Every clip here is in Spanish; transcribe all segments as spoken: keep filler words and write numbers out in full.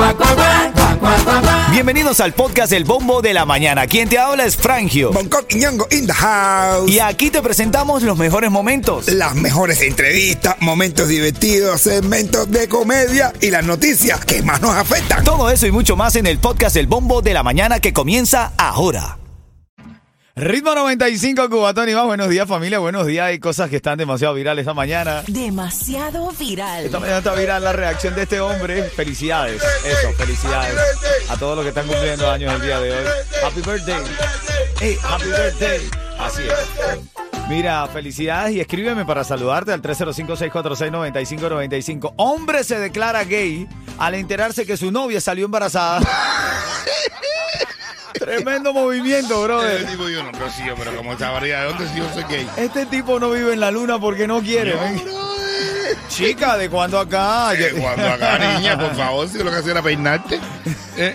Bienvenidos al podcast El Bombo de la Mañana. Quien te habla es Frangio. Bonco y Ñongo in the house. Y aquí te presentamos los mejores momentos. Las mejores entrevistas, momentos divertidos, segmentos de comedia y las noticias que más nos afectan. Todo eso y mucho más en el podcast El Bombo de la Mañana que comienza ahora. Ritmo noventa y cinco, Cubatón y más. Buenos días, familia. Buenos días. Hay cosas que están demasiado virales esta mañana. Demasiado viral. Esta mañana está viral la reacción de este hombre. Felicidades. Eso, felicidades a todos los que están cumpliendo años el día de hoy. Happy birthday. Hey, happy birthday. Así es. Mira, felicidades y escríbeme para saludarte al tres cero cinco, seis cuatro seis, nueve cinco nueve cinco. Hombre se declara gay al enterarse que su novia salió embarazada. Tremendo movimiento, brother. Este tipo yo no, pero sí, yo, pero como esa barriga, ¿de dónde si yo soy gay? Este tipo no vive en la luna porque no quiere. No, ¿ven? brother. Chica, ¿de cuándo acá? Eh, cuando acá, niña, por favor, si lo que hacía era peinarte. Eh.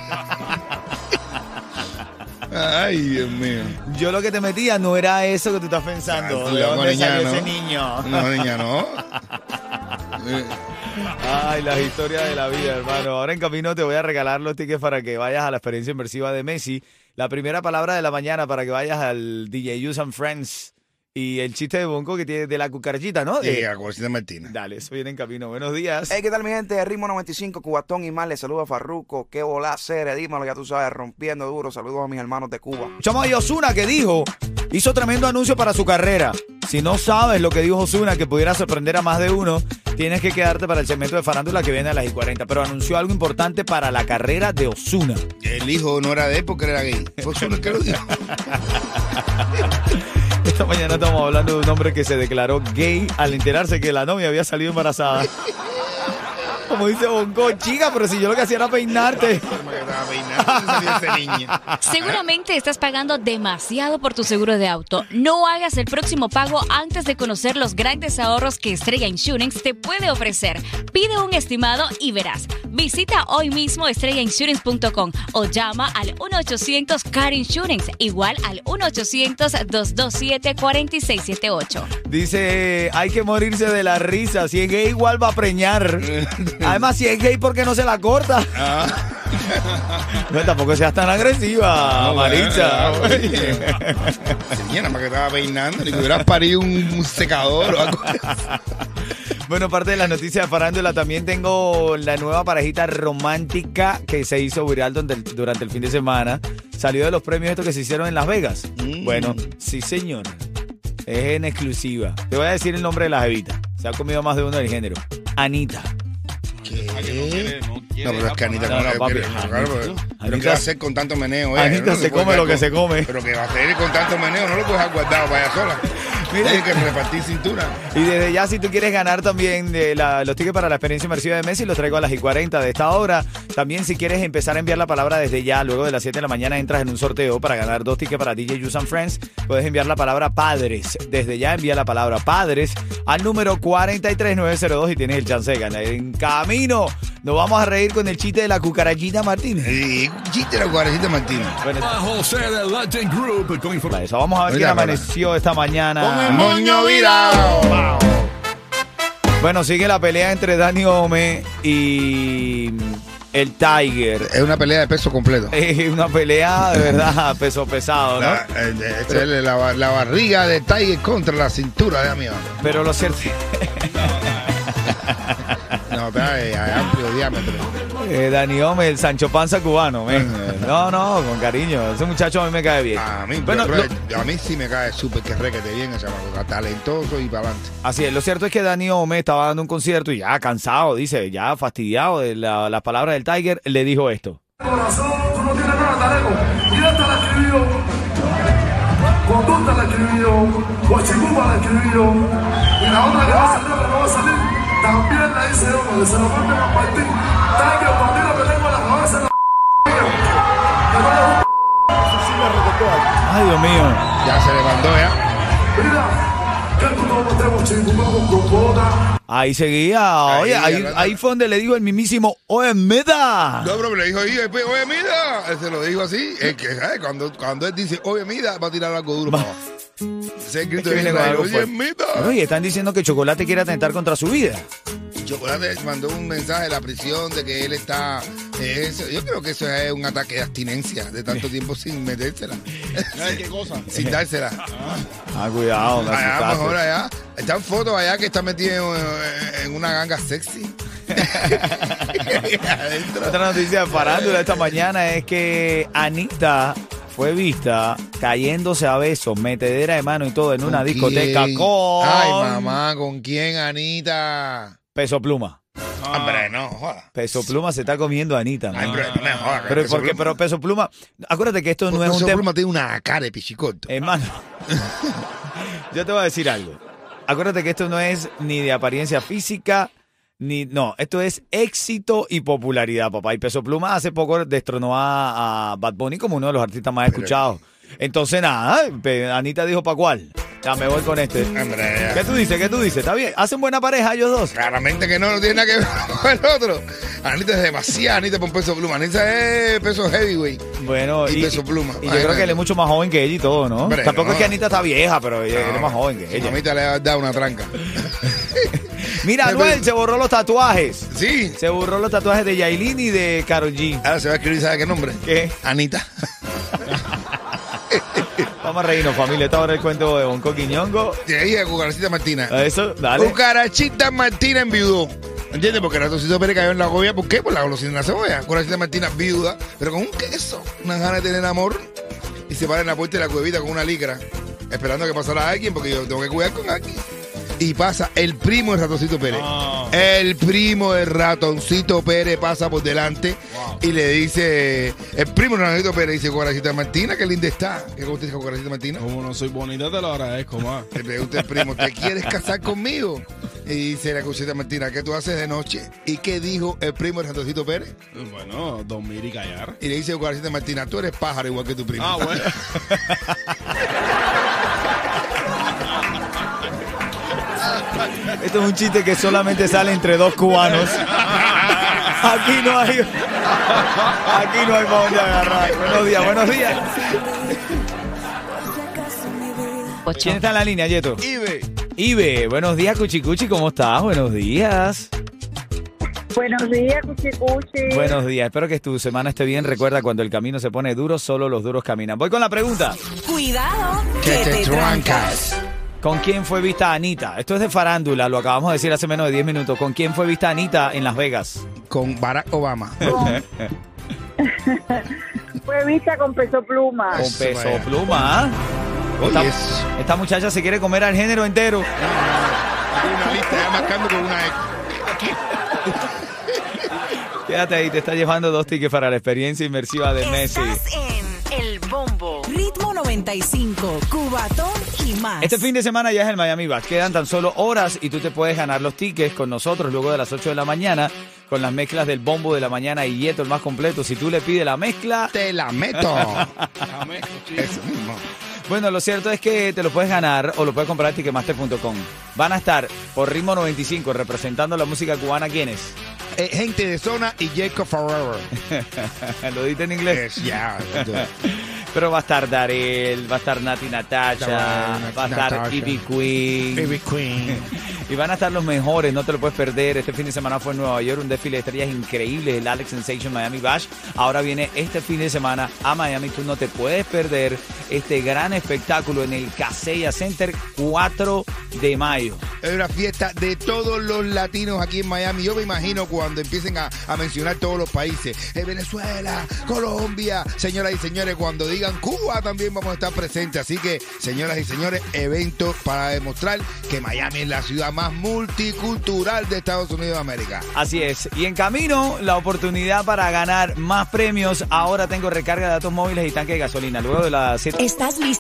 Ay, Dios mío. Yo lo que te metía no era eso que tú estás pensando. Ah, ¿De dónde niña, salió no. ese niño? No, niña, no. Eh. Ay, las historias de la vida, hermano. Ahora en camino te voy a regalar los tickets para que vayas a la experiencia inmersiva de Messi. La primera palabra de la mañana para que vayas al D J Use and Friends. Y el chiste de Bonco que tiene de la cucarachita, ¿no? Sí, De... a Cosita Martina. Dale, eso viene en camino. Buenos días. Hey, ¿qué tal mi gente? Ritmo noventa y cinco, Cubatón y más. Les saludo a Farruko. Qué volá, Cere, dímelo, ya tú sabes, rompiendo duro. Saludos a mis hermanos de Cuba. Escuchamos a Ozuna que dijo, hizo tremendo anuncio para su carrera. Si no sabes lo que dijo Ozuna, que pudiera sorprender a más de uno, tienes que quedarte para el segmento de farándula que viene a las y cuarenta. Pero anunció algo importante para la carrera de Ozuna. El hijo no era de él porque era gay. Fue Ozuna el que lo dijo. Esta mañana estamos hablando de un hombre que se declaró gay al enterarse que la novia había salido embarazada. Como dice Bonco, chica, pero si yo lo que hacía era peinarte. Seguramente estás pagando demasiado por tu seguro de auto. No hagas el próximo pago antes de conocer los grandes ahorros que Estrella Insurance te puede ofrecer. Pide un estimado y verás. Visita hoy mismo estrella insurance punto com o llama al uno ochocientos C A R Insurance, igual al uno ochocientos, dos dos siete, cuatro seis siete ocho. Dice, hay que morirse de la risa. Si es gay, igual va a preñar. Además, si es gay, ¿por qué no se la corta? Ah. No, tampoco seas tan agresiva, No, Maritza. bueno, señora, para que estaba peinando, ni que hubieras parido un, un secador o algo. Bueno, parte de las noticias de farándula, también tengo la nueva parejita romántica que se hizo viral durante el, durante el fin de semana. Salió de los premios estos que se hicieron en Las Vegas. Mm. Bueno, sí, señor. Es en exclusiva. Te voy a decir el nombre de la jevita. Se ha comido más de uno del género. Anita. ¿Qué? No, pero es que Anita, No, ¿cómo no, que papi, quiere? Anita- Claro, pero, Anita- pero ¿qué va a hacer con tanto meneo? eh? Anita No se puede come quedar lo que con- se come. Pero que va a hacer con tanto meneo, no lo puedes dejar guardado para allá sola. Mira. Tienes que repartir cintura. Y desde ya, si tú quieres ganar también de la- los tickets para la experiencia inmersiva de Messi, los traigo a las y cuarenta de esta hora. También, si quieres empezar a enviar la palabra desde ya, luego de las siete de la mañana entras en un sorteo para ganar dos tickets para D J Use and Friends. Puedes enviar la palabra padres. Desde ya envía la palabra padres al número cuatro tres nueve cero dos y tienes el chance de ganar. En camino, nos vamos a reír con el chiste de la cucarachita Martínez. Y chiste la Guarajita Martínez. Bueno, José de Legend Group con para información. eso, vamos a ver Oiga, quién hola. amaneció esta mañana. Con el moño virado. Bueno, sigue la pelea entre Dani Ome y el Tiger. Es una pelea de peso completo. Es una pelea de verdad, peso pesado, ¿no? La, eh, eh, esta es la, la barriga de Tiger contra la cintura de amigo. Pero lo cierto No, pero es amplio diámetro. eh, Dani Ome, el Sancho Panza cubano, men. No, no, con cariño. Ese muchacho a mí me cae bien. A mí, Bueno, pero- lo- a mí sí me cae súper que requete bien ese chamaco, talentoso y para adelante. así es, lo cierto es que Dani Ome estaba dando un concierto y ya cansado, dice, ya fastidiado de la- las palabras del Tiger, le dijo esto. Corazón, tú no tienes nada, Tareco. Y esta la escribió. Conducta la escribió. Guachicupa la escribió. Y la otra que va a salir, que no va a salir, también la hice yo, porque se lo manden a Martín. Tiger, Martín, lo que tengo en la cabeza en la Ay, Dios mío. Ya se levantó ya. Mira, que tú no matemos chicupa con compota. Ahí seguía, oye, Ahí, ahí, hablando- ahí fue donde le dijo el mismísimo, oye, meda. No, pero le dijo, oye, después, oye, mira. Él se lo dijo así. Es que, ¿sabes? Cuando, cuando él dice, oye, mira, va a tirar algo duro para abajo. Ese Es grito que de viene con algo oye, fuerte. mira. Bueno, y están diciendo que Chocolate quiere atentar contra su vida. y Chocolate mandó un mensaje de la prisión de que él está... eh, eso- yo creo que eso es un ataque de abstinencia de tanto tiempo sin metérsela. ¿Sabes qué cosa? Sin dársela. Ah, cuidado, me Allá, asustaste. mejor allá. Están fotos allá que está metido en, en una ganga sexy. Adentro. Otra noticia de farándula esta mañana es que Anita fue vista cayéndose a besos, metedera de mano y todo en una ¿Con discoteca quién? con Ay, mamá, ¿con quién, Anita? Peso Pluma. Hombre, no, joda. Peso Pluma se está comiendo a Anita, ¿no? Ay, hombre, no me jodas. Pero Peso ¿por qué? Pluma. Pero Peso Pluma, acuérdate que esto no es un Peso tema. Pluma tiene una cara de pichicoto. Hermano, yo te voy a decir algo. Acuérdate que esto no es ni de apariencia física, ni. No, esto es éxito y popularidad, papá. Y Peso Pluma hace poco destronó a, a Bad Bunny como uno de los artistas más Pero- escuchados. Entonces, nada, pe- Anita dijo, ¿pa' cuál? Ya me voy con este. Hombre, ¿Qué tú dices? ¿Qué tú dices? ¿Está bien? ¿Hacen buena pareja ellos dos? claramente que no, no tiene nada que ver con el otro. Anita es demasiado Anita por un Peso Pluma. Anita es peso heavyweight. Bueno, Y Peso Pluma. Y yo Ay, creo man. que él es mucho más joven que ella y todo, ¿no? Hombre, Tampoco no. es que Anita está vieja, pero ella él es más joven que Su ella. mamita le ha dado una tranca. Mira, Anuel se borró los tatuajes. Sí. Se borró los tatuajes de Yailin y de Karol G. Ahora se va a escribir, ¿sabe qué nombre? ¿Qué? Anita. Vamos a reírnos, familia. Esta hora el cuento de Bonco Quiñongo. De ahí a Cucarachita Martina. Eso, dale. Cucarachita Martina enviudó. ¿Entiendes? Porque Ratoncito Pérez cayó en la gobia. ¿Por qué? Por la golosina de la cebolla. Cucarachita Martina viuda, pero con un queso. Unas ganas de tener amor. Y se para en la puerta de la cuevita con una licra. Esperando que pasara alguien, porque yo tengo que cuidar con alguien. Y pasa el primo de Ratoncito Pérez. No. El primo de Ratoncito Pérez pasa por delante y le dice, el primo de Ratoncito Pérez dice, Cucarachita Martina, qué linda está. ¿Qué contesta Cucarachita Martina? Como no soy bonita, te lo agradezco más. Le pregunta el primo, ¿te quieres casar conmigo? Y dice la Cucarachita Martina, ¿qué tú haces de noche? ¿Y qué dijo el primo de Ratoncito Pérez? Bueno, dormir y callar. Y le dice Cucarachita Martina, tú eres pájaro igual que tu primo. Ah, bueno. Esto es un chiste que solamente sale entre dos cubanos. Aquí no hay. Aquí no hay para dónde agarrar. Buenos días, buenos días. ¿Quién está en la línea, Yeto? Ibe. Ibe, buenos días, Cuchicuchi, ¿cómo estás? Buenos días. Buenos días, Cuchicuchi. Buenos días, espero que tu semana esté bien. Recuerda, cuando el camino se pone duro, solo los duros caminan. Voy con la pregunta. Cuidado, Que que te te trancas. trancas. ¿Con quién fue vista Anita? Esto es de farándula, lo acabamos de decir hace menos de diez minutos. ¿Con quién fue vista Anita en Las Vegas? Con Barack Obama. Fue vista con Peso Pluma. Con Eso, Peso vaya. Pluma. ¿ah? Oye, Esta, eso. esta muchacha se quiere comer al género entero. Tiene una lista ya marcando con una X. Quédate ahí, te está llevando dos tickets para la experiencia inmersiva de Messi. Estás en El Bombo. Ritmo noventa y cinco, Cubatón y más. Este fin de semana ya es el Miami Bash. Quedan tan solo horas y tú te puedes ganar los tickets con nosotros luego de las ocho de la mañana con las mezclas del Bombo de la mañana y Yeto, el más completo. Si tú le pides la mezcla... Te la meto. Eso mismo. Bueno, lo cierto es que te lo puedes ganar o lo puedes comprar en ticketmaster punto com. Van a estar por Ritmo noventa y cinco representando la música cubana. ¿Quiénes? Eh, gente de zona y Jacob Forever. ¿Lo diste en inglés? Yes, yeah. Pero va a estar Darel, va a estar Nati Natasha, Nati va a estar Natasha. B B Queen. Baby Queen. Y van a estar los mejores, no te lo puedes perder. Este fin de semana fue en Nueva York, un desfile de estrellas increíble, el Alex Sensation Miami Bash. Ahora viene este fin de semana a Miami. Tú no te puedes perder este gran espectáculo en el Kaseya Center, cuatro de mayo. Es una fiesta de todos los latinos aquí en Miami. Yo me imagino cuando empiecen a, a mencionar todos los países. Eh, Venezuela, Colombia. Señoras y señores, cuando digan Cuba también vamos a estar presentes. Así que, señoras y señores, evento para demostrar que Miami es la ciudad más multicultural de Estados Unidos de América. Así es. Y en camino, la oportunidad para ganar más premios. Ahora tengo recarga de datos móviles y tanque de gasolina. Luego de las siete. ¿Estás listo?